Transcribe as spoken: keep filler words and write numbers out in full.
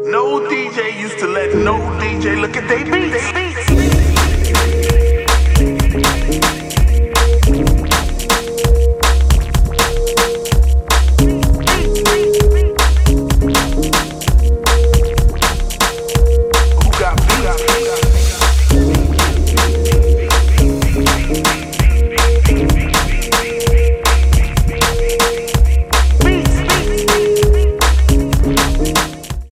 No D J used to let no D J look at they beats.